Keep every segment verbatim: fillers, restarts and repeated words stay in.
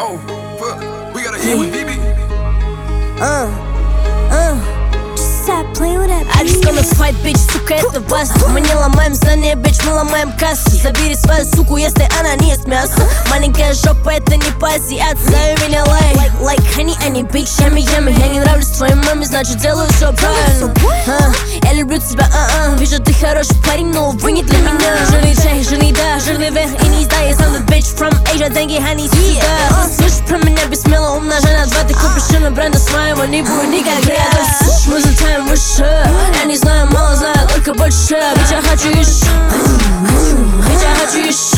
Oh, fuck. We got a hit with B B. Uh, uh. Just stop playing with that. I just gonna fight, bitch, сука, это вас. Мы не ломаем здание, bitch, мы ломаем кассу. Забери свою суку, если она не ест мясо. Маленькая жопа, это не по-азиатски. Зови меня лайк, like, like honey, они bitch, ями, ями. Я не нравлюсь твоей маме, значит делаю все правильно. uh, Я люблю тебя, а-а. Вижу, ты хороший парень, но увы, не для меня. Жирный чай, жирный да, жирный вверх и не сдай. Я сам the bitch from Asia, деньги, honey, сюда. Слышишь про меня бессмело, умножай на два. Ты купишь шину бренда своего, не будет никогда. Мы взлетаем выше. Я не знаю, мало знаю, только больше. Ведь я хочу еще. Ведь я хочу еще.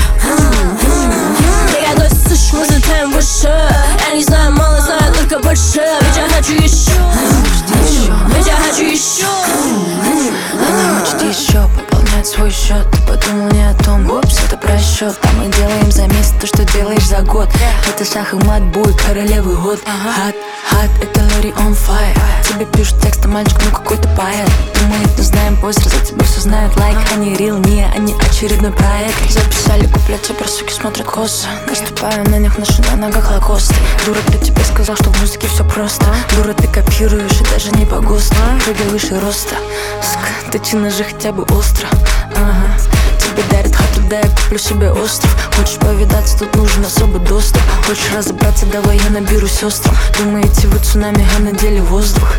Я готов, слышь, мы взлетаем выше. Я не знаю, мало знаю, только больше. Ведь я хочу еще. Ведь я хочу еще. Она хочет еще пополнять свой счет. Ты подумал не о том, упс, это просчет. А мы делаем за месяц то, что делаешь за год. Это шах и мат, бой, королевы год. Хат, хат, это Лори on fire. Тебе пишут тексты, мальчик, ну какой-то поэт. Думает, не знаем позер, за тебя все знают. Лайк, они рил, не, они очередной проект. Записали куплет, теперь суки смотрят косо. Наступаю на них, ношу на ногах лакосты. Дура, кто тебе сказал, что в музыке все просто? Дура, ты копируешь и даже не по ГОСТу. Прыгай выше роста. Сука, ты чина же хотя бы остро. Ага. Тебе дарят хату, да я куплю себе остров. Хочешь повидаться, тут нужен особый доступ. Хочешь разобраться, давай я наберу сестрам. Думаете вы цунами, а на деле воздух.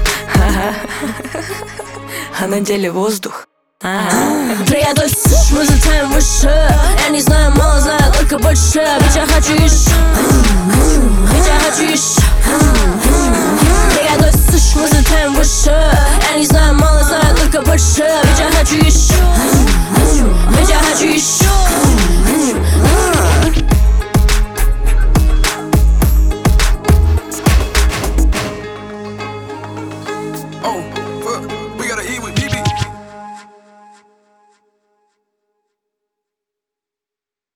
А на деле воздух. Приготовься, мы взлетаем выше. Я не знаю, мало знаю, только больше. Ведь я хочу еще. Ведь я хочу еще. Приготовься, мы взлетаем выше. Я не знаю, мало знаю, только больше. Ведь я хочу еще. Ведь я хочу еще. Oh.